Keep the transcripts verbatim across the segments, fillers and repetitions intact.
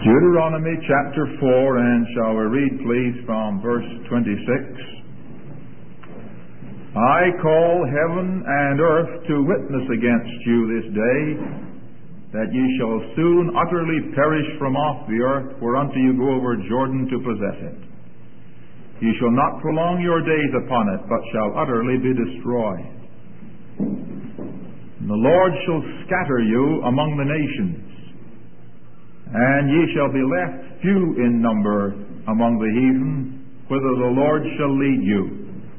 Deuteronomy chapter four, and shall we read please from verse twenty-six. I call heaven and earth to witness against you this day, that ye shall soon utterly perish from off the earth, whereunto you go over Jordan to possess it. Ye shall not prolong your days upon it, but shall utterly be destroyed. And the Lord shall scatter you among the nations, and ye shall be left few in number among the heathen, whither the Lord shall lead you.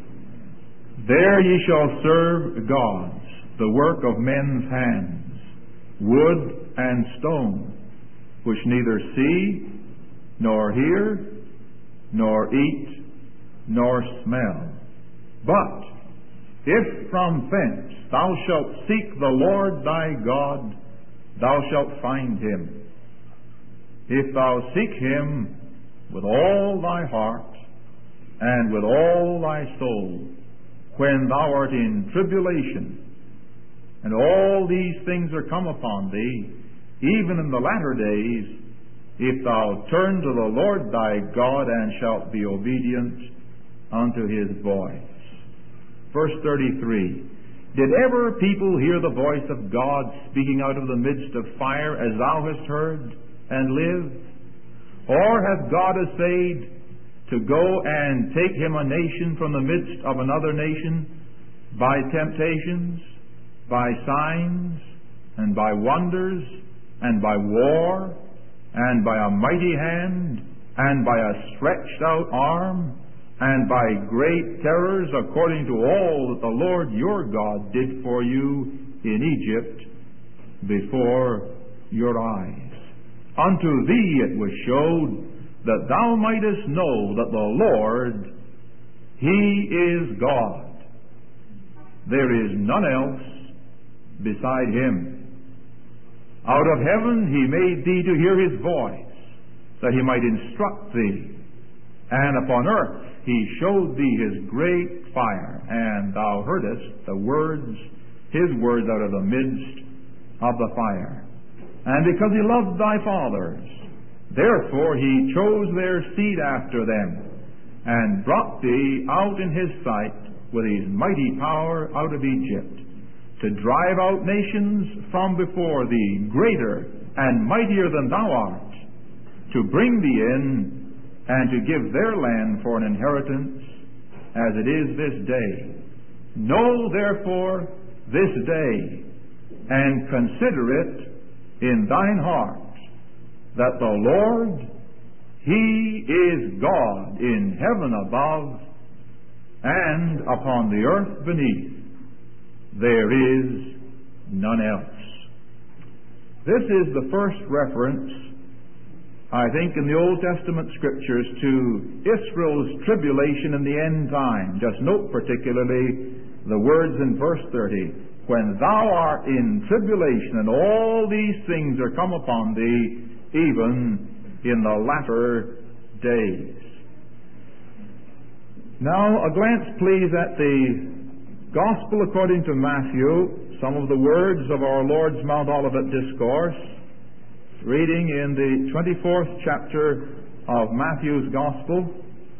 There ye shall serve gods, the work of men's hands, wood and stone, which neither see, nor hear, nor eat, nor smell. But if from thence thou shalt seek the Lord thy God, thou shalt find him. If thou seek him with all thy heart and with all thy soul, when thou art in tribulation, and all these things are come upon thee, even in the latter days, if thou turn to the Lord thy God and shalt be obedient unto his voice. Verse thirty-three. Did ever people hear the voice of God speaking out of the midst of fire, as thou hast heard, and lived? Or hath God essayed to go and take him a nation from the midst of another nation by temptations, by signs, and by wonders, and by war, and by a mighty hand, and by a stretched out arm, and by great terrors, according to all that the Lord your God did for you in Egypt before your eyes? Unto thee it was showed, that thou mightest know that the Lord, he is God. There is none else beside him. Out of heaven he made thee to hear his voice, that he might instruct thee. And upon earth he showed thee his great fire, and thou heardest the words, his words out of the midst of the fire. And because he loved thy fathers, therefore he chose their seed after them, and brought thee out in his sight with his mighty power out of Egypt, to drive out nations from before thee, greater and mightier than thou art, to bring thee in, and to give their land for an inheritance, as it is this day. Know therefore this day, and consider it in thine heart, that the Lord, he is God in heaven above, and upon the earth beneath. There is none else. This is the first reference, I think, in the Old Testament Scriptures to Israel's tribulation in the end time. Just note particularly the words in verse thirty. When thou art in tribulation, and all these things are come upon thee, even in the latter days. Now, a glance please at the Gospel according to Matthew, some of the words of our Lord's Mount Olivet Discourse, reading in the twenty-fourth chapter of Matthew's Gospel.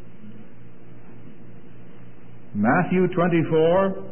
Matthew twenty-four,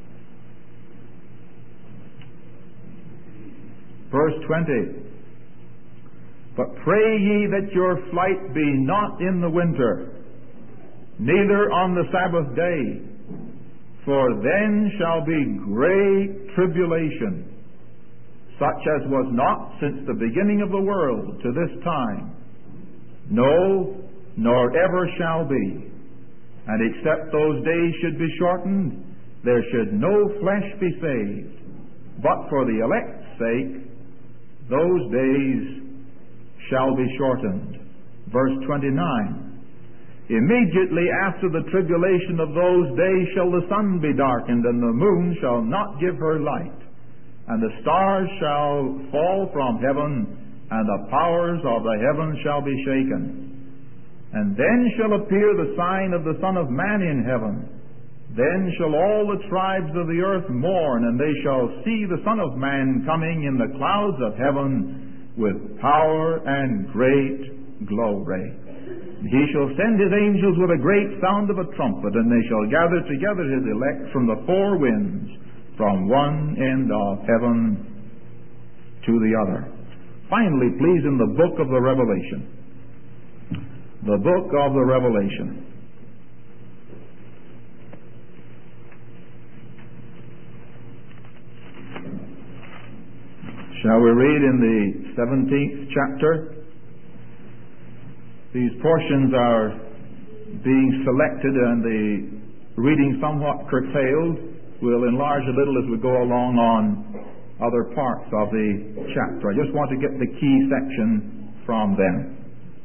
verse twenty. But pray ye that your flight be not in the winter, neither on the Sabbath day, for then shall be great tribulation, such as was not since the beginning of the world to this time, no, nor ever shall be. And except those days should be shortened, there should no flesh be saved. But for the elect's sake, those days shall be shortened. Verse twenty-nine. Immediately after the tribulation of those days shall the sun be darkened, and the moon shall not give her light, and the stars shall fall from heaven, and the powers of the heavens shall be shaken. And then shall appear the sign of the Son of Man in heaven. Then shall all the tribes of the earth mourn, and they shall see the Son of Man coming in the clouds of heaven with power and great glory. He shall send his angels with a great sound of a trumpet, and they shall gather together his elect from the four winds, from one end of heaven to the other. Finally, please, in the book of the Revelation. The book of the Revelation. Shall we read in the seventeenth chapter? These portions are being selected and the reading somewhat curtailed. We'll enlarge a little as we go along on other parts of the chapter. I just want to get the key section from them.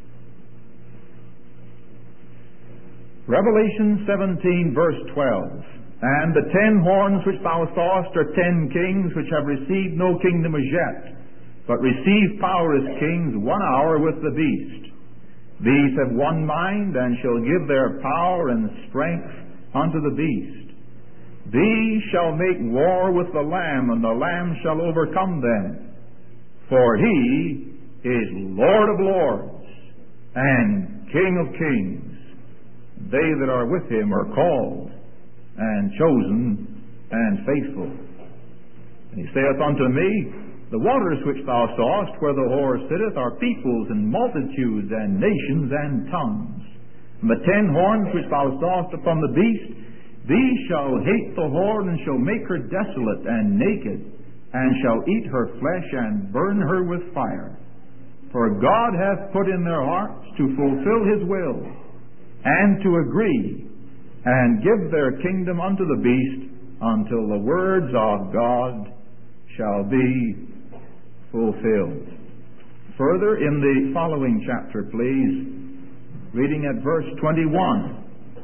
Revelation seventeen, verse twelve. And the ten horns which thou sawest are ten kings, which have received no kingdom as yet, but receive power as kings one hour with the beast. These have one mind, and shall give their power and strength unto the beast. These shall make war with the Lamb, and the Lamb shall overcome them. For he is Lord of lords, and King of kings. They that are with him are called, and chosen, and faithful. And he saith unto me, the waters which thou sawest, where the whore sitteth, are peoples, and multitudes, and nations, and tongues. And the ten horns which thou sawest upon the beast, these shall hate the whore, and shall make her desolate and naked, and shall eat her flesh, and burn her with fire. For God hath put in their hearts to fulfill his will, and to agree, and give their kingdom unto the beast, until the words of God shall be fulfilled. Further, in the following chapter, please, reading at verse twenty-one.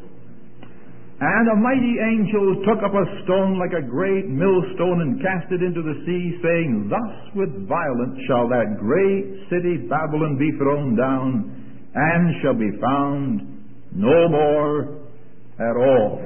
And a mighty angel took up a stone like a great millstone, and cast it into the sea, saying, Thus with violence shall that great city Babylon be thrown down, and shall be found no more at all.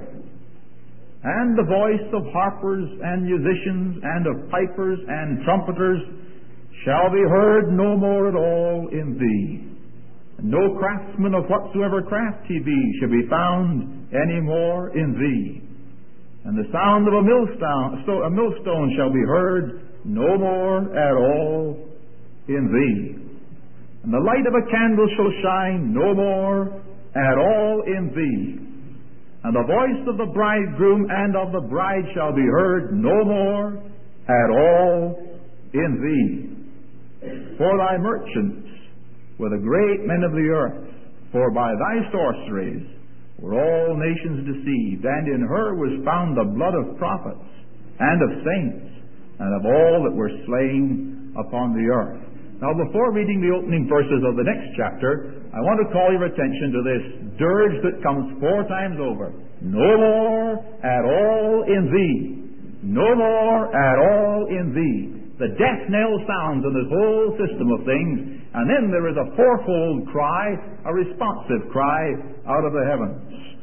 And the voice of harpers and musicians, and of pipers and trumpeters, shall be heard no more at all in thee. And no craftsman of whatsoever craft he be shall be found any more in thee. And the sound of a millstone, so a millstone shall be heard no more at all in thee. And the light of a candle shall shine no more at all in thee. And the voice of the bridegroom and of the bride shall be heard no more at all in thee. For thy merchants were the great men of the earth, for by thy sorceries were all nations deceived, and in her was found the blood of prophets, and of saints, and of all that were slain upon the earth. Now, before reading the opening verses of the next chapter, I want to call your attention to this dirge that comes four times over. No more at all in thee. No more at all in thee. The death knell sounds in this whole system of things, and then there is a fourfold cry, a responsive cry out of the heavens.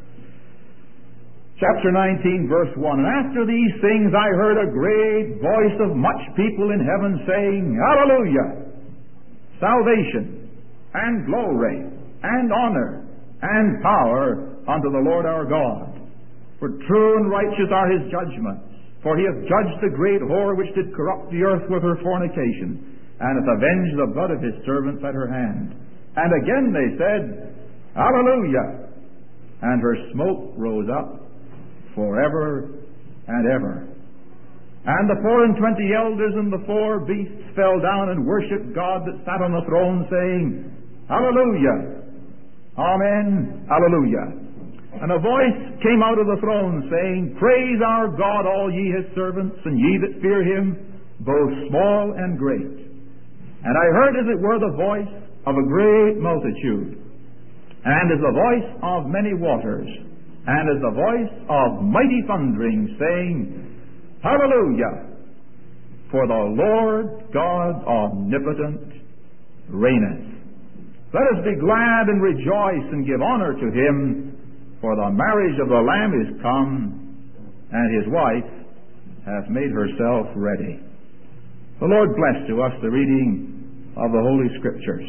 Chapter nineteen, verse one. And after these things I heard a great voice of much people in heaven saying, Hallelujah! Salvation, and glory, and honor, and power unto the Lord our God. For true and righteous are his judgments. For he hath judged the great whore which did corrupt the earth with her fornication, and hath avenged the blood of his servants at her hand. And again they said, Hallelujah! And her smoke rose up forever and ever. And the four and twenty elders and the four beasts fell down and worshipped God that sat on the throne, saying, Hallelujah! Amen! Hallelujah! And a voice came out of the throne, saying, Praise our God, all ye his servants, and ye that fear him, both small and great. And I heard as it were the voice of a great multitude, and as the voice of many waters, and as the voice of mighty thundering, saying, Hallelujah! For the Lord God omnipotent reigneth. Let us be glad and rejoice and give honor to him, for the marriage of the Lamb is come, and his wife hath made herself ready. The Lord bless to us the reading of the Holy Scriptures.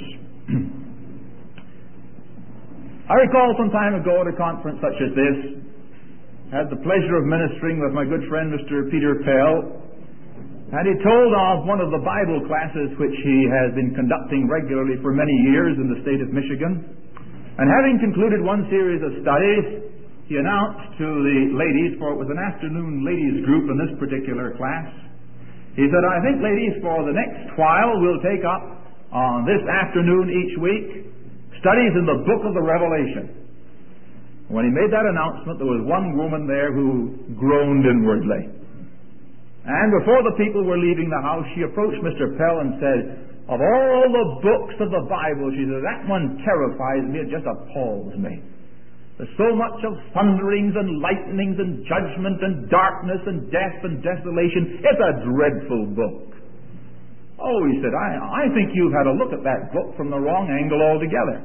I recall some time ago at a conference such as this, had the pleasure of ministering with my good friend Mister Peter Pell, and he told of one of the Bible classes which he has been conducting regularly for many years in the state of Michigan. And having concluded one series of studies, he announced to the ladies, for it was an afternoon ladies group in this particular class, he said, I think, ladies, for the next while we'll take up on this afternoon each week studies in the book of the Revelation. When he made that announcement, there was one woman there who groaned inwardly. And before the people were leaving the house, she approached Mister Pell and said, of all the books of the Bible, she said, that one terrifies me, it just appalls me. There's so much of thunderings and lightnings and judgment and darkness and death and desolation. It's a dreadful book. Oh, he said, I, I think you've had a look at that book from the wrong angle altogether.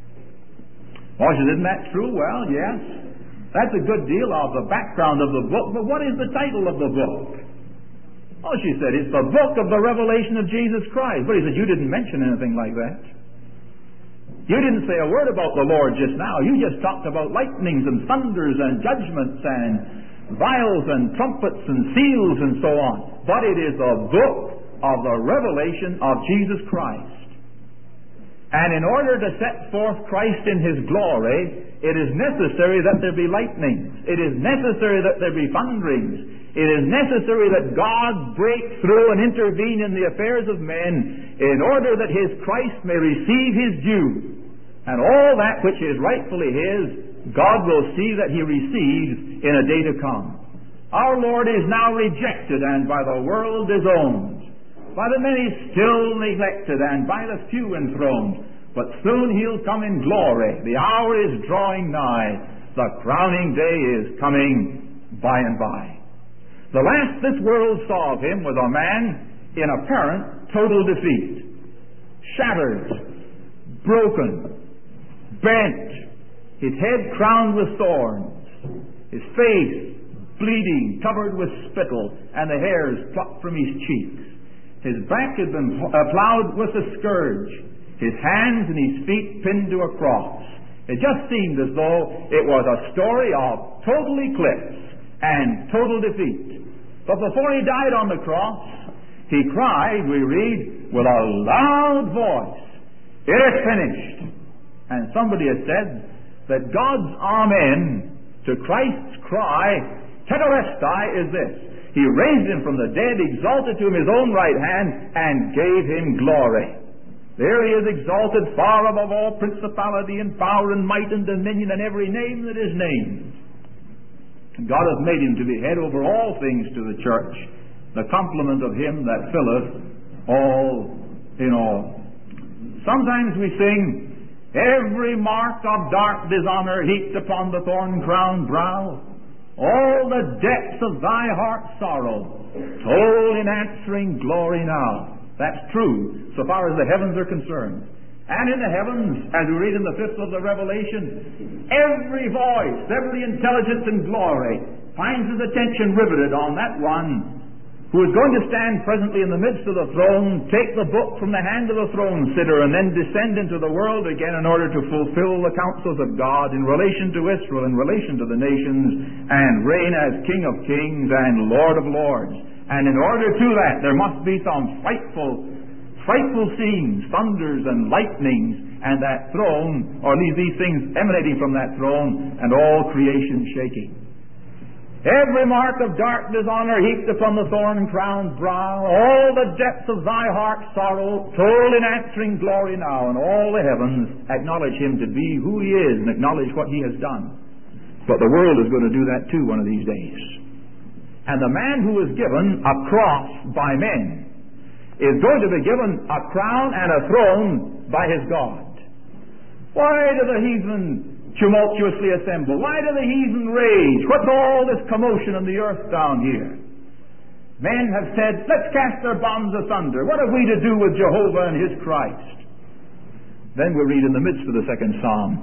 Oh, she said, isn't that true? Well, yes. That's a good deal of the background of the book, but what is the title of the book? Oh, she said, it's the book of the Revelation of Jesus Christ. But he said, you didn't mention anything like that. You didn't say a word about the Lord just now. You just talked about lightnings and thunders and judgments and vials and trumpets and seals and so on. But it is the book of the revelation of Jesus Christ. And in order to set forth Christ in His glory, it is necessary that there be lightnings. It is necessary that there be thunderings. It is necessary that God break through and intervene in the affairs of men in order that His Christ may receive His due. And all that which is rightfully His, God will see that He receives in a day to come. Our Lord is now rejected and by the world disowned, by the many still neglected, and by the few enthroned. But soon He'll come in glory. The hour is drawing nigh. The crowning day is coming by and by. The last this world saw of Him was a man in apparent total defeat. Shattered, broken, bent, his head crowned with thorns, his face bleeding, covered with spittle, and the hairs plucked from his cheeks. His back had been plowed with a scourge, his hands and his feet pinned to a cross. It just seemed as though it was a story of total eclipse and total defeat. But before He died on the cross, He cried, we read, with a loud voice, it is finished. And somebody has said that God's amen to Christ's cry, tetelestai, is this: He raised Him from the dead, exalted to Him His own right hand, and gave Him glory. There He is exalted far above all principality and power and might and dominion and every name that is named. And God hath made Him to be head over all things to the church, the complement of Him that filleth all in all. Sometimes we sing, every mark of dark dishonor heaped upon the thorn-crowned brow, all the depths of thy heart's sorrow, told in answering glory now. That's true, so far as the heavens are concerned. And in the heavens, as we read in the fifth of the Revelation, every voice, every intelligence and glory finds his attention riveted on that one who is going to stand presently in the midst of the throne, take the book from the hand of the throne sitter, and then descend into the world again in order to fulfill the counsels of God in relation to Israel, in relation to the nations, and reign as King of kings and Lord of lords. And in order to that, there must be some frightful, frightful scenes, thunders and lightnings, and that throne, or these, these things emanating from that throne, and all creation shaking. Every mark of dark dishonor heaped upon the thorn-crowned brow, all the depths of thy heart's sorrow, told in answering glory now, and all the heavens acknowledge Him to be who He is and acknowledge what He has done. But the world is going to do that too one of these days. And the man who is given a cross by men is going to be given a crown and a throne by his God. Why do the heathen tumultuously assemble? Why do the heathen rage? What's all this commotion on the earth down here? Men have said, let's cast their bonds asunder. What have we to do with Jehovah and His Christ? Then we read in the midst of the second psalm,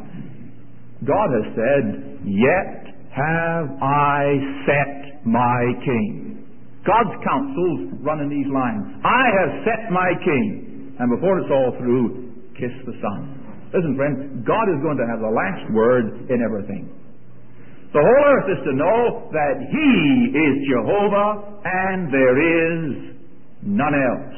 God has said, yet have I set my king. God's counsels run in these lines. I have set my king. And before it's all through, kiss the Son. Listen, friends, God is going to have the last word in everything. The whole earth is to know that He is Jehovah and there is none else.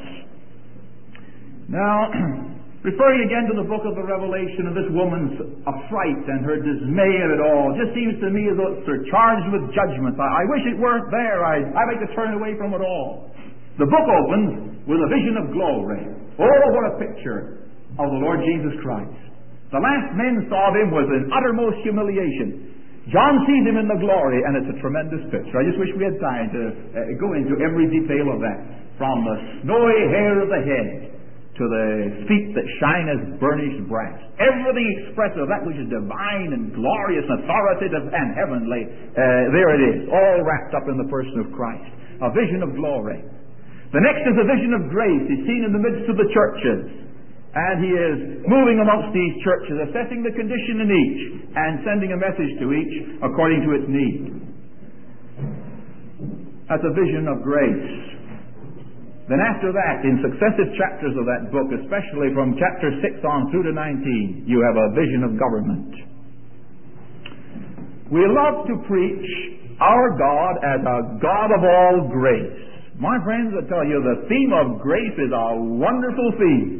Now, referring again to the book of the Revelation and this woman's affright and her dismay at it all, just seems to me as though it's charged with judgment. I, I wish it weren't there. I, I'd like to turn away from it all. The book opens with a vision of glory. Oh, what a picture of the Lord Jesus Christ. The last men saw Him was in uttermost humiliation. John sees Him in the glory, and it's a tremendous picture. I just wish we had time to uh, go into every detail of that, from the snowy hair of the head to the feet that shine as burnished brass. Everything expressive of that which is divine and glorious and authoritative and heavenly, uh, there it is, all wrapped up in the person of Christ. A vision of glory. The next is a vision of grace. He's seen in the midst of the churches. And He is moving amongst these churches, assessing the condition in each, and sending a message to each according to its need. That's a vision of grace. Then after that, in successive chapters of that book, especially from chapter six on through to nineteen, you have a vision of government. We love to preach our God as a God of all grace. My friends, I tell you, the theme of grace is a wonderful theme.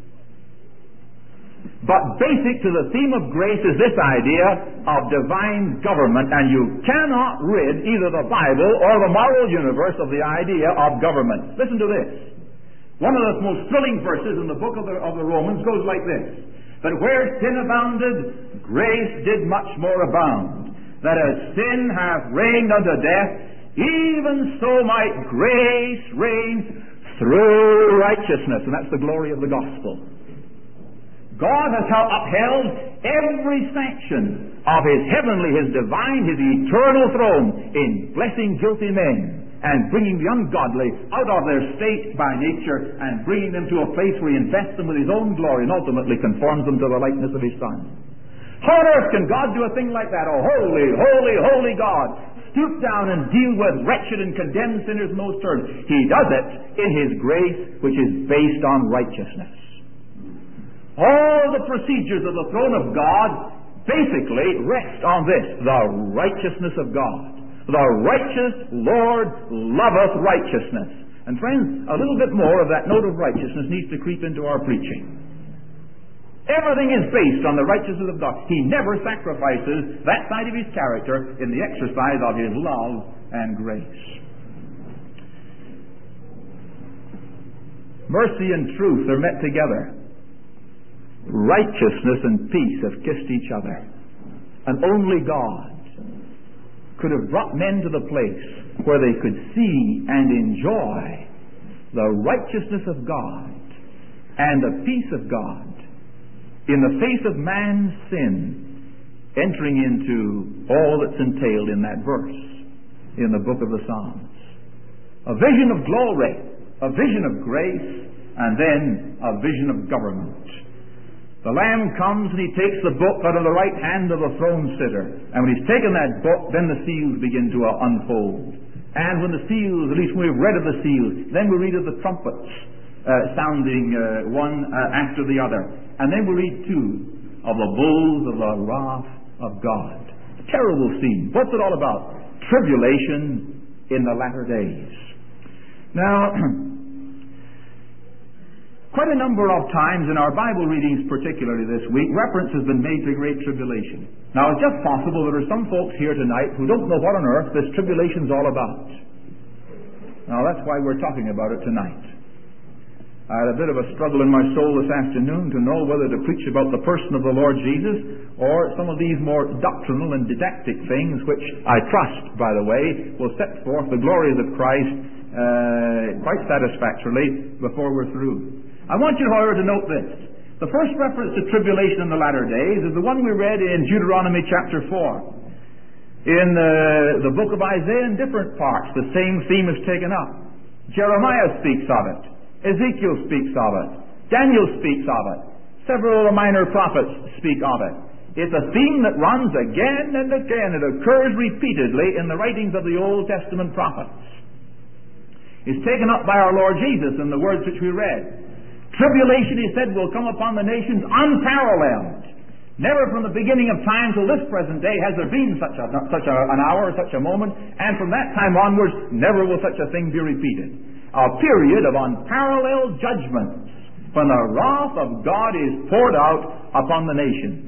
But basic to the theme of grace is this idea of divine government, and you cannot rid either the Bible or the moral universe of the idea of government. Listen to this. One of the most thrilling verses in the book of the, of the Romans goes like this: that where sin abounded, grace did much more abound. That as sin hath reigned unto death, even so might grace reign through righteousness. And that's the glory of the gospel. God has upheld every sanction of His heavenly, His divine, His eternal throne in blessing guilty men and bringing the ungodly out of their state by nature and bringing them to a place where He invests them with His own glory and ultimately conforms them to the likeness of His Son. How on earth can God do a thing like that? Oh, holy, holy, holy God! Stoop down and deal with wretched and condemned sinners in those terms. He does it in His grace, which is based on righteousness. All the procedures of the throne of God basically rest on this: the righteousness of God. The righteous Lord loveth righteousness. And friends, a little bit more of that note of righteousness needs to creep into our preaching. Everything is based on the righteousness of God. He never sacrifices that side of His character in the exercise of His love and grace. Mercy and truth are met together. Righteousness and peace have kissed each other. And only God could have brought men to the place where they could see and enjoy the righteousness of God and the peace of God in the face of man's sin, entering into all that's entailed in that verse in the book of the Psalms. A vision of glory, a vision of grace, and then a vision of government. The Lamb comes and He takes the book out of the right hand of the throne sitter. And when He's taken that book, then the seals begin to uh, unfold. And when the seals, at least when we've read of the seals, then we read of the trumpets uh, sounding uh, one uh, after the other. And then we read, too, of the bowls of the wrath of God. A terrible scene. What's it all about? Tribulation in the latter days. Now, quite a number of times in our Bible readings, particularly this week, reference has been made to Great Tribulation. Now, it's just possible there are some folks here tonight who don't know what on earth this tribulation's all about. Now, that's why we're talking about it tonight. I had a bit of a struggle in my soul this afternoon to know whether to preach about the person of the Lord Jesus or some of these more doctrinal and didactic things, which I trust, by the way, will set forth the glories of Christ uh, quite satisfactorily before we're through. I want you, however, to note this. The first reference to tribulation in the latter days is the one we read in Deuteronomy chapter four. In uh, the book of Isaiah, in different parts, the same theme is taken up. Jeremiah speaks of it. Ezekiel speaks of it. Daniel speaks of it. Several of the minor prophets speak of it. It's a theme that runs again and again. It occurs repeatedly in the writings of the Old Testament prophets. It's taken up by our Lord Jesus in the words which we read. Tribulation, he said, will come upon the nations unparalleled. Never from the beginning of time till this present day has there been such, a, such a, an hour, such a moment, and from that time onwards, never will such a thing be repeated. A period of unparalleled judgments, when the wrath of God is poured out upon the nations.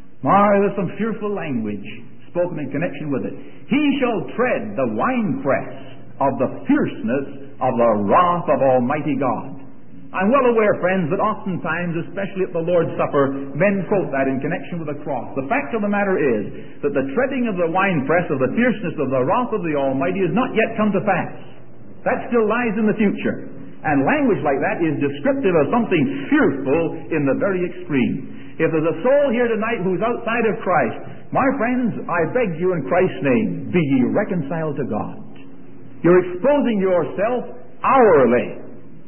My, there's some fearful language spoken in connection with it. He shall tread the winepress of the fierceness of the wrath of Almighty God. I'm well aware, friends, that oftentimes, especially at the Lord's Supper, men quote that in connection with the cross. The fact of the matter is that the treading of the winepress of the fierceness of the wrath of the Almighty has not yet come to pass. That still lies in the future. And language like that is descriptive of something fearful in the very extreme. If there's a soul here tonight who's outside of Christ, my friends, I beg you in Christ's name, be ye reconciled to God. You're exposing yourself hourly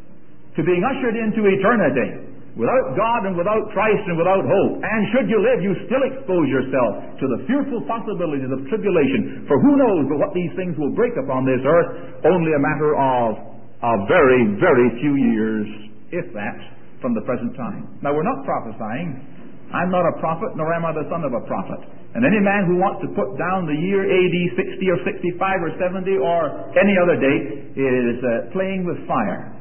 to being ushered into eternity without God and without Christ and without hope. And should you live, you still expose yourself to the fearful possibilities of tribulation. For who knows but what these things will break upon this earth, only a matter of a very, very few years, if that, from the present time. Now, we're not prophesying. I'm not a prophet, nor am I the son of a prophet. And any man who wants to put down the year A D sixty or sixty-five or seventy or any other date is uh, playing with fire.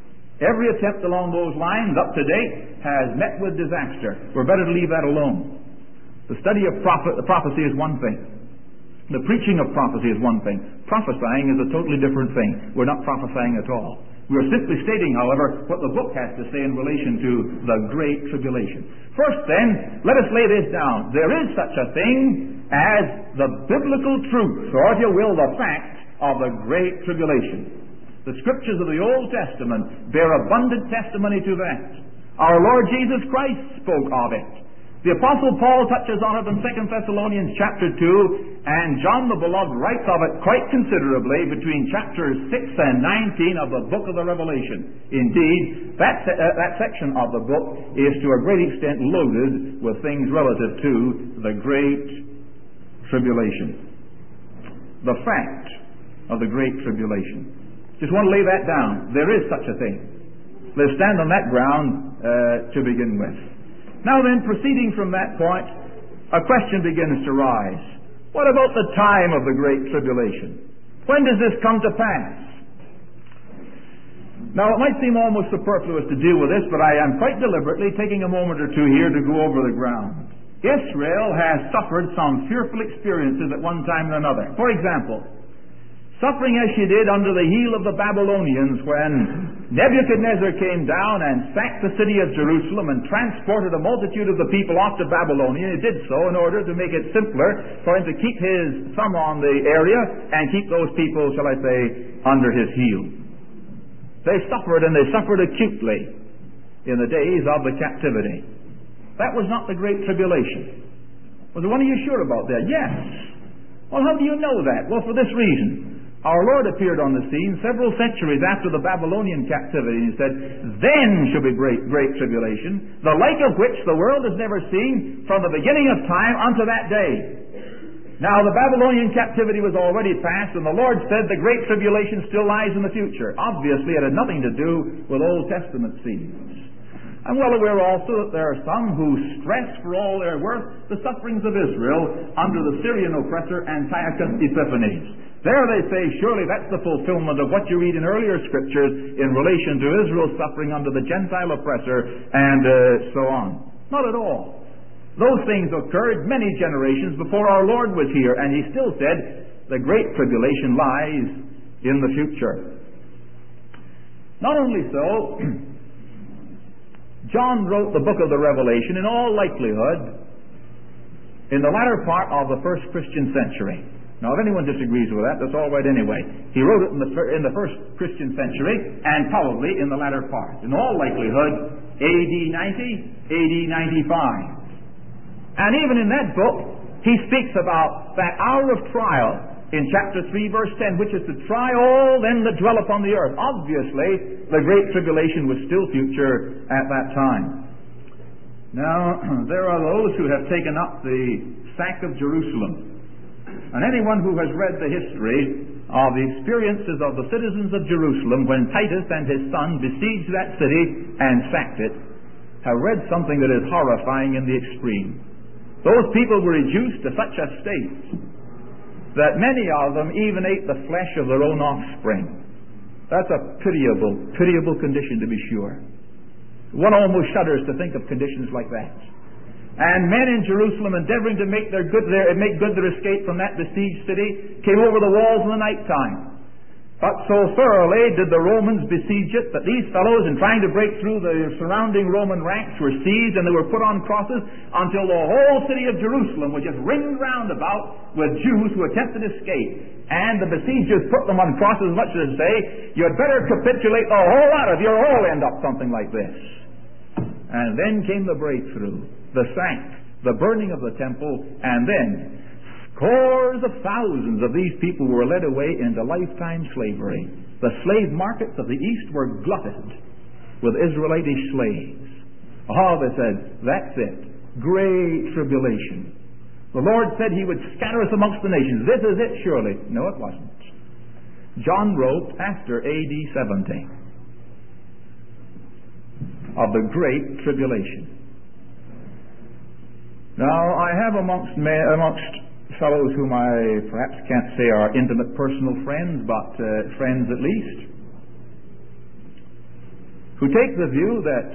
Every attempt along those lines, up to date, has met with disaster. We're better to leave that alone. The study of prophet, the prophecy is one thing. The preaching of prophecy is one thing. Prophesying is a totally different thing. We're not prophesying at all. We are simply stating, however, what the book has to say in relation to the Great Tribulation. First, then, let us lay this down. There is such a thing as the biblical truth, or if you will, the fact of the Great Tribulation. The Scriptures of the Old Testament bear abundant testimony to that. Our Lord Jesus Christ spoke of it. The Apostle Paul touches on it in Second Thessalonians chapter two, and John the Beloved writes of it quite considerably between chapters six and nineteen of the book of the Revelation. Indeed, that, se- uh, that section of the book is to a great extent loaded with things relative to the Great Tribulation. The fact of the Great Tribulation. Just want to lay that down. There is such a thing. Let's stand on that ground uh, to begin with. Now then, proceeding from that point, a question begins to rise. What about the time of the Great Tribulation? When does this come to pass? Now, it might seem almost superfluous to deal with this, but I am quite deliberately taking a moment or two here to go over the ground. Israel has suffered some fearful experiences at one time or another. For example, suffering as she did under the heel of the Babylonians when Nebuchadnezzar came down and sacked the city of Jerusalem and transported a multitude of the people off to Babylonia. He did so in order to make it simpler for him to keep his thumb on the area and keep those people, shall I say, under his heel. They suffered, and they suffered acutely in the days of the captivity. That was not the Great Tribulation. Was there one of you sure about that? Yes. Well, how do you know that? Well, for this reason. Our Lord appeared on the scene several centuries after the Babylonian captivity, and He said, "Then shall be great, great tribulation, the like of which the world has never seen from the beginning of time unto that day." Now, the Babylonian captivity was already past, and the Lord said the great tribulation still lies in the future. Obviously, it had nothing to do with Old Testament scenes. I'm well aware also that there are some who stress for all their worth the sufferings of Israel under the Syrian oppressor Antiochus Epiphanes. There they say, surely that's the fulfillment of what you read in earlier scriptures in relation to Israel's suffering under the Gentile oppressor and uh, so on. Not at all. Those things occurred many generations before our Lord was here, and He still said the Great Tribulation lies in the future. Not only so, John wrote the book of the Revelation in all likelihood in the latter part of the first Christian century. Now, if anyone disagrees with that, that's all right anyway. He wrote it in the, in the first Christian century, and probably in the latter part. In all likelihood, A D ninety, A D ninety-five. And even in that book, he speaks about that hour of trial in chapter three, verse ten, which is to try all them that dwell upon the earth. Obviously, the Great Tribulation was still future at that time. Now, there are those who have taken up the sack of Jerusalem. And anyone who has read the history of the experiences of the citizens of Jerusalem when Titus and his son besieged that city and sacked it, have read something that is horrifying in the extreme. Those people were reduced to such a state that many of them even ate the flesh of their own offspring. That's a pitiable, pitiable condition, to be sure. One almost shudders to think of conditions like that. And men in Jerusalem, endeavoring to make their good their, make good their escape from that besieged city, came over the walls in the night time. But so thoroughly did the Romans besiege it that these fellows, in trying to break through the surrounding Roman ranks, were seized and they were put on crosses until the whole city of Jerusalem was just ringed round about with Jews who attempted to escape. And the besiegers put them on crosses as much as to say, "You'd better capitulate the whole lot of you, or all end up something like this." And then came the breakthrough, the sack, the burning of the temple, and then scores of thousands of these people were led away into lifetime slavery. The slave markets of the East were glutted with Israelitish slaves. Oh, they said, that's it. Great tribulation. The Lord said He would scatter us amongst the nations. This is it, surely. No, it wasn't. John wrote after A D seventy of the Great Tribulation. Now, I have amongst, amongst fellows whom I perhaps can't say are intimate personal friends, but uh, friends at least, who take the view that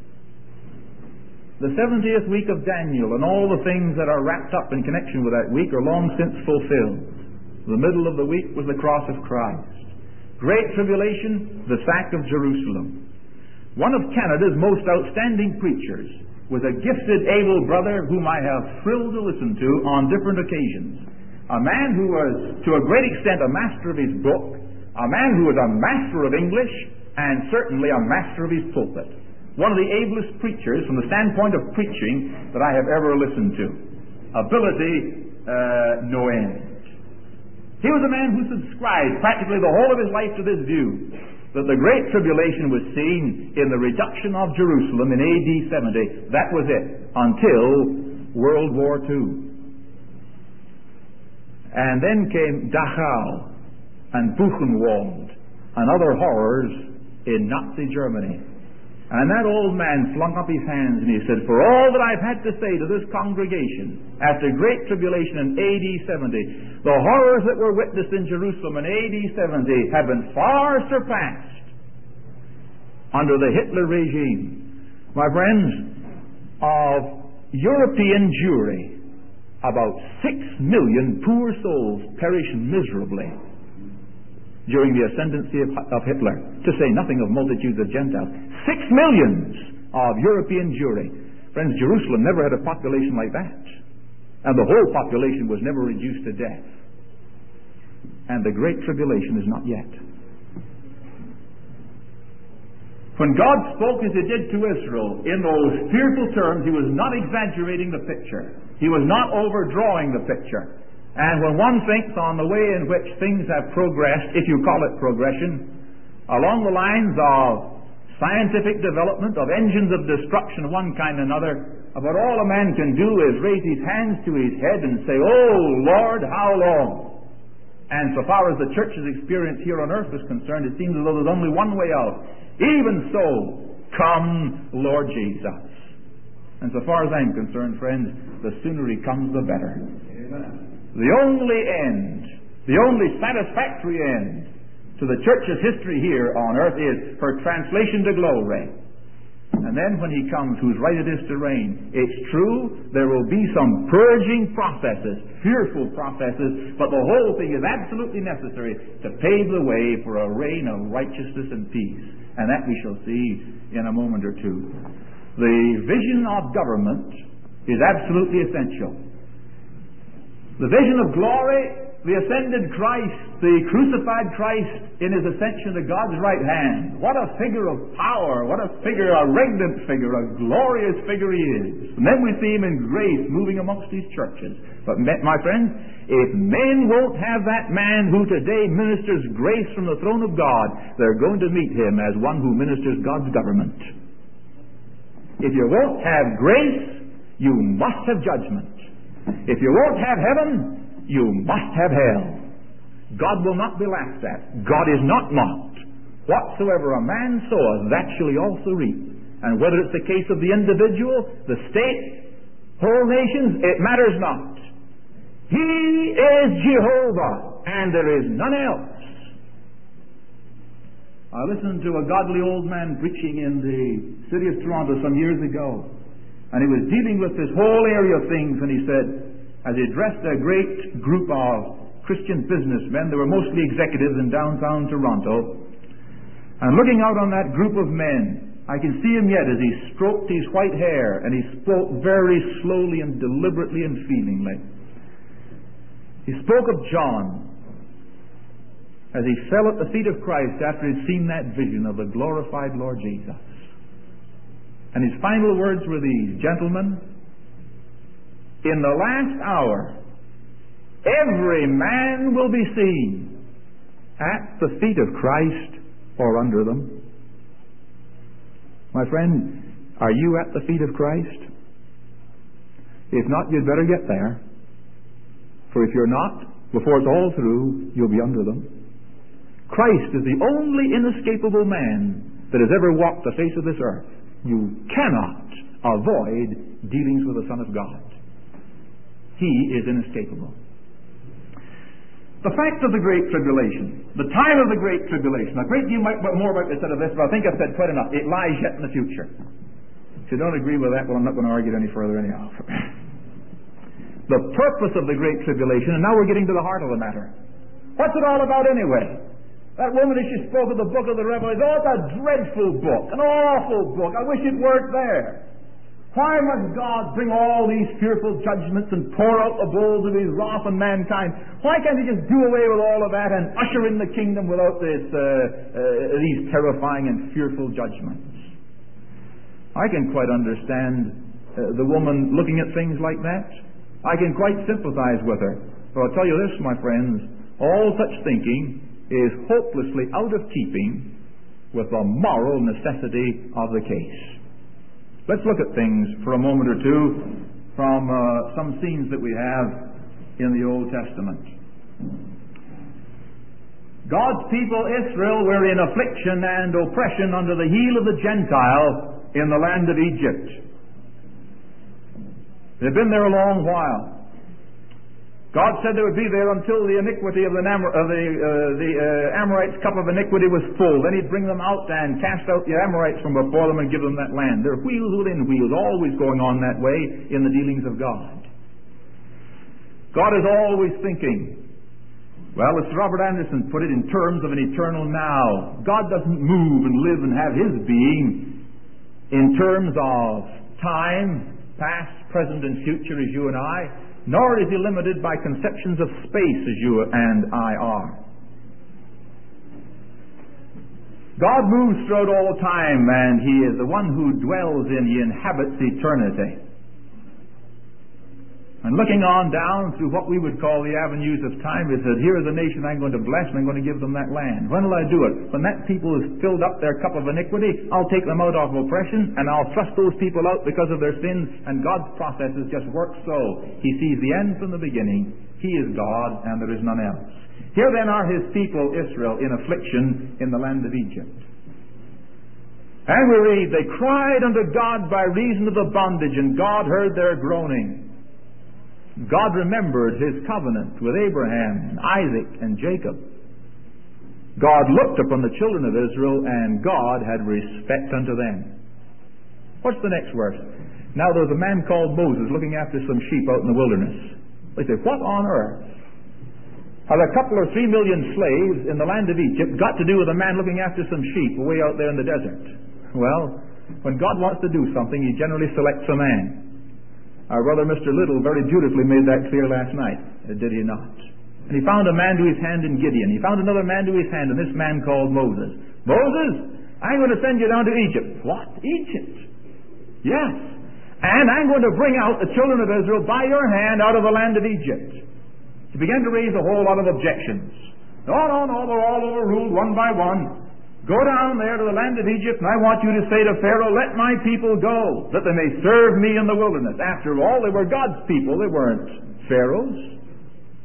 the seventieth week of Daniel and all the things that are wrapped up in connection with that week are long since fulfilled. The middle of the week was the cross of Christ. Great tribulation, the sack of Jerusalem. One of Canada's most outstanding preachers was a gifted, able brother whom I have thrilled to listen to on different occasions. A man who was, to a great extent, a master of his book, a man who was a master of English, and certainly a master of his pulpit. One of the ablest preachers from the standpoint of preaching that I have ever listened to. Ability, uh, no end. He was a man who subscribed practically the whole of his life to this view, that the Great Tribulation was seen in the reduction of Jerusalem in A D seventy. That was it, until World War Two. And then came Dachau and Buchenwald and other horrors in Nazi Germany. And that old man flung up his hands and he said, "For all that I've had to say to this congregation after Great Tribulation in A D seventy, the horrors that were witnessed in Jerusalem in A D seventy have been far surpassed under the Hitler regime." My friends, of European Jewry, about six million poor souls perished miserably during the ascendancy of, of Hitler, to say nothing of multitudes of Gentiles. Six millions of European Jewry. Friends, Jerusalem never had a population like that. And the whole population was never reduced to death. And the Great Tribulation is not yet. When God spoke as He did to Israel in those fearful terms, He was not exaggerating the picture. He was not overdrawing the picture. And when one thinks on the way in which things have progressed, if you call it progression, along the lines of scientific development, of engines of destruction of one kind and another, about all a man can do is raise his hands to his head and say, "Oh Lord, how long?" And so far as the church's experience here on earth is concerned, it seems as though there's only one way out. Even so, come Lord Jesus. And so far as I'm concerned, friends, the sooner He comes, the better. Amen. The only end, the only satisfactory end to the church's history here on earth is her translation to glory. And then when He comes, whose right it is to reign, it's true, there will be some purging processes, fearful processes, but the whole thing is absolutely necessary to pave the way for a reign of righteousness and peace. And that we shall see in a moment or two. The vision of government is absolutely essential. The vision of glory, the ascended Christ, the crucified Christ in His ascension to God's right hand. What a figure of power, what a figure, a regnant figure, a glorious figure He is. And then we see Him in grace moving amongst His churches. But my friends, if men won't have that man who today ministers grace from the throne of God, they're going to meet Him as one who ministers God's government. If you won't have grace, you must have judgment. If you won't have heaven, you must have hell. God will not be laughed at. God is not mocked. Whatsoever a man soweth, that shall he also reap. And whether it's the case of the individual, the state, whole nations, it matters not. He is Jehovah, and there is none else. I listened to a godly old man preaching in the city of Toronto some years ago, and he was dealing with this whole area of things, and he said, as he addressed a great group of Christian businessmen, they were mostly executives in downtown Toronto, and looking out on that group of men, I can see him yet as he stroked his white hair, and he spoke very slowly and deliberately and feelingly. He spoke of John as he fell at the feet of Christ after he'd seen that vision of the glorified Lord Jesus. And his final words were these, gentlemen, in the last hour, every man will be seen at the feet of Christ or under them. My friend, are you at the feet of Christ? If not, you'd better get there. For if you're not, before it's all through, you'll be under them. Christ is the only inescapable man that has ever walked the face of this earth. You cannot avoid dealings with the Son of God. He is inescapable. The fact of the Great Tribulation, the time of the Great Tribulation, a great deal more about this out of this, but I think I've said quite enough. It lies yet in the future. If you don't agree with that, well, I'm not going to argue it any further anyhow. The purpose of the Great Tribulation, and now we're getting to the heart of the matter. What's it all about anyway? That woman, as she spoke of the book of the Revelation, oh, it's a dreadful book, an awful book. I wish it weren't there. Why must God bring all these fearful judgments and pour out the bowls of His wrath on mankind? Why can't He just do away with all of that and usher in the kingdom without this, uh, uh, these terrifying and fearful judgments? I can quite understand uh, the woman looking at things like that. I can quite sympathize with her. But I'll tell you this, my friends, all such thinking is hopelessly out of keeping with the moral necessity of the case. Let's look at things for a moment or two from uh, some scenes that we have in the Old Testament. God's people, Israel, were in affliction and oppression under the heel of the Gentile in the land of Egypt. They've been there a long while. God said they would be there until the iniquity of the, Amor- of the, uh, the uh, Amorites' cup of iniquity was full. Then He'd bring them out and cast out the Amorites from before them and give them that land. There are wheels within wheels, always going on that way in the dealings of God. God is always thinking. Well, as Robert Anderson put it, in terms of an eternal now. God doesn't move and live and have His being in terms of time, past, present, and future as you and I. Nor is He limited by conceptions of space as you and I are. God moves throughout all time, and He is the one who dwells in, He inhabits eternity. And looking on down through what we would call the avenues of time, He said, here is a nation I'm going to bless, and I'm going to give them that land. When will I do it? When that people has filled up their cup of iniquity, I'll take them out of oppression, and I'll thrust those people out because of their sins, and God's processes just work so. He sees the end from the beginning. He is God, and there is none else. Here then are His people, Israel, in affliction in the land of Egypt. And we read, they cried unto God by reason of the bondage, and God heard their groaning. God remembered His covenant with Abraham and Isaac and Jacob. God looked upon the children of Israel, and God had respect unto them. What's the next verse? Now there was a man called Moses looking after some sheep out in the wilderness. They say, what on earth have a couple or three million slaves in the land of Egypt got to do with a man looking after some sheep way out there in the desert? Well, when God wants to do something, He generally selects a man. Our brother Mister Little very beautifully made that clear last night, did he not? And he found a man to his hand in Gideon. He found another man to his hand, and this man called Moses. Moses, I'm going to send you down to Egypt. What? Egypt? Yes. And I'm going to bring out the children of Israel by your hand out of the land of Egypt. He began to raise a whole lot of objections. No, no, no, they're all overruled one by one. Go down there to the land of Egypt, and I want you to say to Pharaoh, let my people go, that they may serve me in the wilderness. After all, they were God's people. They weren't Pharaoh's.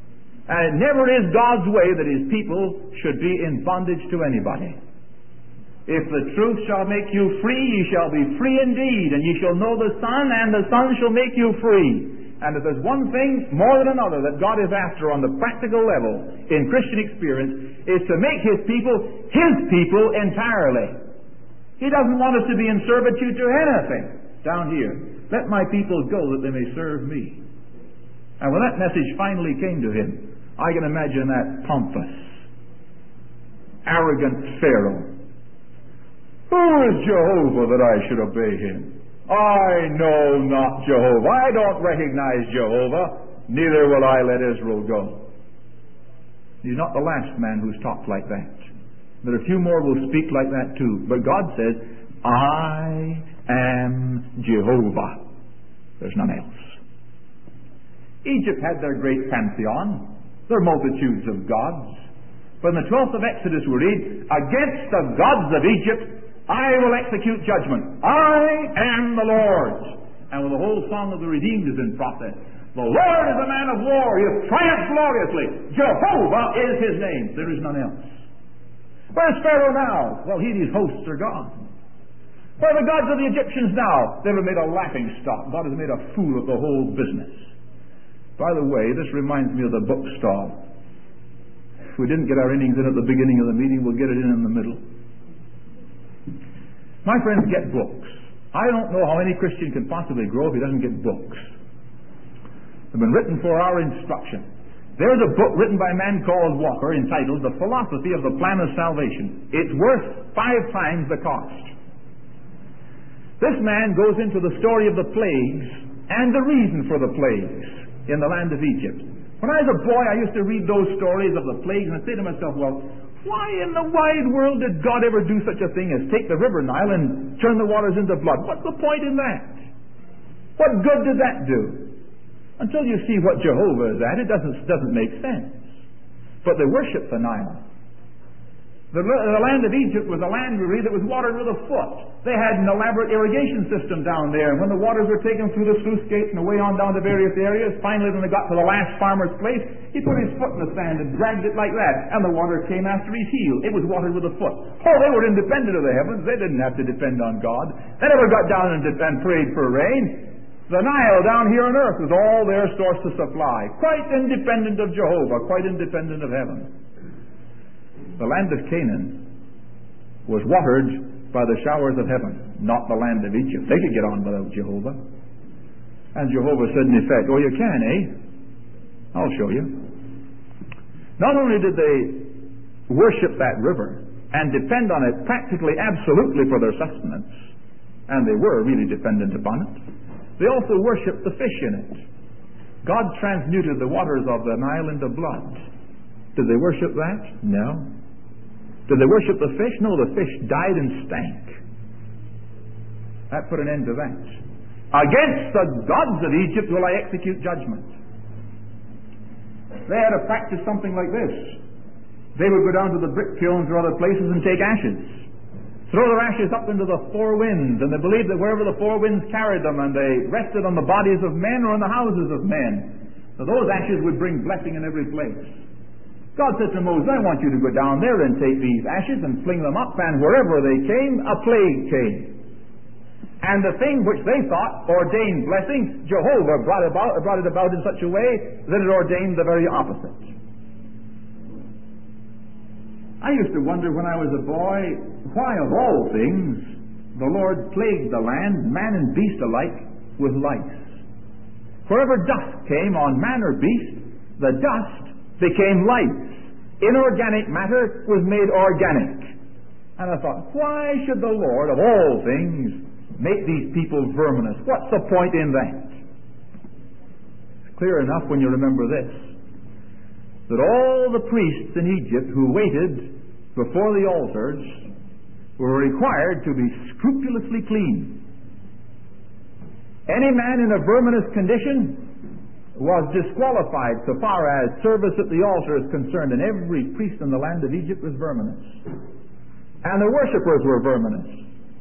And it never is God's way that His people should be in bondage to anybody. If the truth shall make you free, ye shall be free indeed, and ye shall know the Son, and the Son shall make you free. And if there's one thing more than another that God is after on the practical level in Christian experience, is to make His people His people entirely. He doesn't want us to be in servitude to anything down here. Let my people go that they may serve me. And when that message finally came to him, I can imagine that pompous, arrogant Pharaoh. Who is Jehovah that I should obey him? I know not Jehovah. I don't recognize Jehovah. Neither will I let Israel go. He's not the last man who's talked like that. There are a few more will speak like that too. But God says, I am Jehovah. There's none else. Egypt had their great pantheon, their multitudes of gods. But in the twelfth of Exodus we read, against the gods of Egypt I will execute judgment. I am the Lord. And when the whole song of the redeemed is in process, the Lord is a man of war. He has triumphed gloriously. Jehovah is His name. There is none else. Where's Pharaoh now? Well, he and his hosts are gone. Where are the gods of the Egyptians now? They were made a laughing stock. God has made a fool of the whole business. By the way, this reminds me of the book stall. If we didn't get our innings in at the beginning of the meeting, we'll get it in in the middle. My friends, get books. I don't know how any Christian can possibly grow if he doesn't get books. They've been written for our instruction. There's a book written by a man called Walker entitled The Philosophy of the Plan of Salvation. It's worth five times the cost. This man goes into the story of the plagues and the reason for the plagues in the land of Egypt. When I was a boy, I used to read those stories of the plagues and I'd say to myself, well, why in the wide world did God ever do such a thing as take the river Nile and turn the waters into blood? What's the point in that? What good did that do? Until you see what Jehovah is at, it doesn't, doesn't make sense. But they worship the Nile. The, the land of Egypt was a land really that was watered with a foot. They had an elaborate irrigation system down there, and when the waters were taken through the sluice gates and away on down to various areas, finally when they got to the last farmer's place, he put his foot in the sand and dragged it like that, and the water came after his heel. It was watered with a foot. Oh, they were independent of the heavens. They didn't have to depend on God. They never got down and, and prayed for rain. The Nile down here on earth was all their source of supply. Quite independent of Jehovah, quite independent of heaven. The land of Canaan was watered by the showers of heaven, not the land of Egypt. They could get on without Jehovah. And Jehovah said in effect, oh, you can, eh? I'll show you. Not only did they worship that river and depend on it practically absolutely for their sustenance, and they were really dependent upon it, they also worshipped the fish in it. God transmuted the waters of the Nile into blood. Did they worship that? No. Did they worship the fish? No, the fish died and stank. That put an end to that. Against the gods of Egypt will I execute judgment. They had to practice something like this. They would go down to the brick kilns or other places and take ashes. Throw their ashes up into the four winds, and they believed that wherever the four winds carried them, and they rested on the bodies of men or on the houses of men, so those ashes would bring blessing in every place. God said to Moses, I want you to go down there and take these ashes and fling them up, and wherever they came, a plague came. And the thing which they thought ordained blessing, Jehovah brought, about, brought it about in such a way that it ordained the very opposite. I used to wonder when I was a boy, why of all things the Lord plagued the land, man and beast alike, with lice. Wherever dust came on man or beast, the dust became lice. Inorganic matter was made organic. And I thought, why should the Lord of all things make these people verminous? What's the point in that? It's clear enough when you remember this, that all the priests in Egypt who waited before the altars were required to be scrupulously clean. Any man in a verminous condition was disqualified so far as service at the altar is concerned, and every priest in the land of Egypt was verminous. And the worshippers were verminous.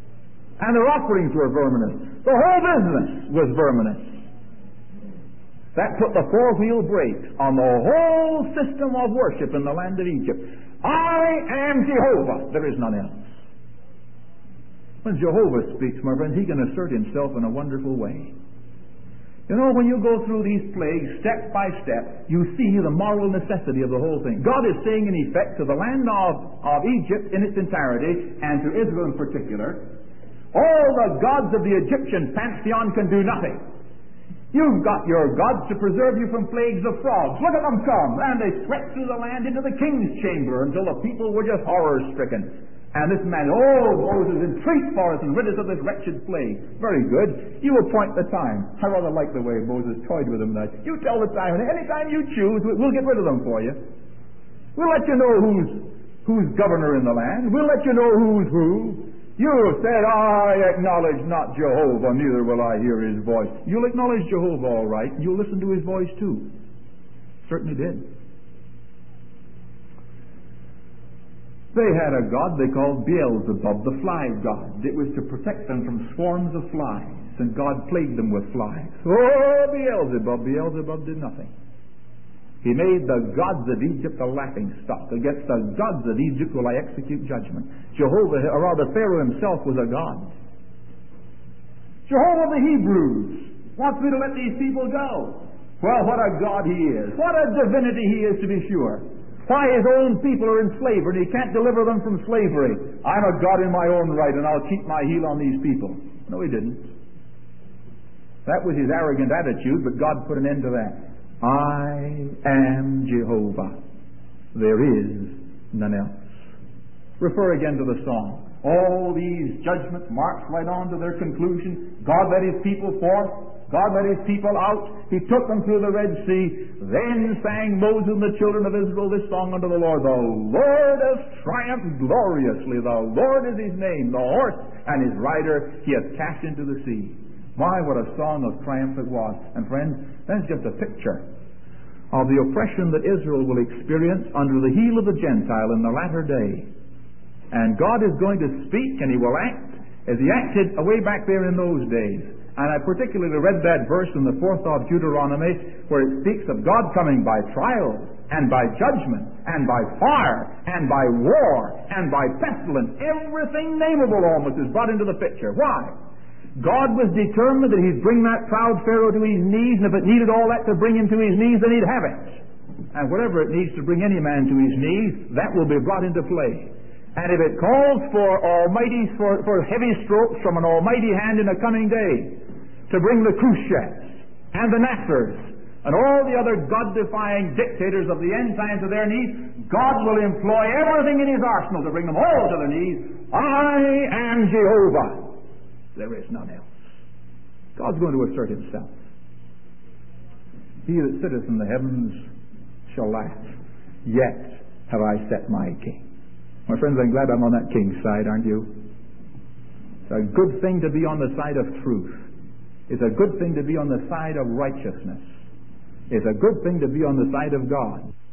And their offerings were verminous. The whole business was verminous. That put the four-wheel brakes on the whole system of worship in the land of Egypt. I am Jehovah. There is none else. When Jehovah speaks, my friends, He can assert Himself in a wonderful way. You know, when you go through these plagues step by step, you see the moral necessity of the whole thing. God is saying, in effect, to the land of, of Egypt in its entirety, and to Israel in particular, all the gods of the Egyptian pantheon can do nothing. You've got your gods to preserve you from plagues of frogs. Look at them come! And they swept through the land into the king's chamber until the people were just horror-stricken. And this man, oh, Moses, entreat for us and rid us of this wretched plague. Very good. You appoint the time. I rather like the way Moses toyed with him. That you tell the time, and any time you choose, we'll get rid of them for you. We'll let you know who's who's governor in the land. We'll let you know who's who. You said, I acknowledge not Jehovah, neither will I hear His voice. You'll acknowledge Jehovah all right. You'll listen to His voice too. Certainly did. They had a god they called Beelzebub, the fly god. It was to protect them from swarms of flies, and God plagued them with flies. Oh, Beelzebub! Beelzebub did nothing. He made the gods of Egypt a laughing stock. Against the gods of Egypt will I execute judgment. Jehovah, or rather Pharaoh himself, was a god. Jehovah the Hebrews wants me to let these people go. Well, what a God He is. What a divinity He is, to be sure. Why His own people are in slavery and He can't deliver them from slavery. I'm a God in my own right and I'll keep my heel on these people. No, He didn't. That was His arrogant attitude, but God put an end to that. I am Jehovah. There is none else. Refer again to the song. All these judgments march right on to their conclusion. God led His people forth. God led His people out. He took them through the Red Sea. Then sang Moses and the children of Israel this song unto the Lord. The Lord has triumphed gloriously. The Lord is His name. The horse and his rider He hath cast into the sea. My, what a song of triumph it was. And friends, that's just a picture of the oppression that Israel will experience under the heel of the Gentile in the latter day. And God is going to speak, and He will act as He acted way back there in those days. And I particularly read that verse in the fourth of Deuteronomy where it speaks of God coming by trials and by judgment and by fire and by war and by pestilence. Everything nameable almost is brought into the picture. Why? God was determined that He'd bring that proud Pharaoh to his knees, and if it needed all that to bring him to his knees, then He'd have it. And whatever it needs to bring any man to his knees, that will be brought into play. And if it calls for almighty, for, for heavy strokes from an almighty hand in a coming day, to bring the Khrushchevs and the Nassers and all the other God-defying dictators of the end times to their knees, God will employ everything in His arsenal to bring them all to their knees. I am Jehovah. There is none else. God's going to assert Himself. He that sitteth in the heavens shall laugh. Yet have I set my king. My friends, I'm glad I'm on that king's side, aren't you? It's a good thing to be on the side of truth. It's a good thing to be on the side of righteousness. It's a good thing to be on the side of God.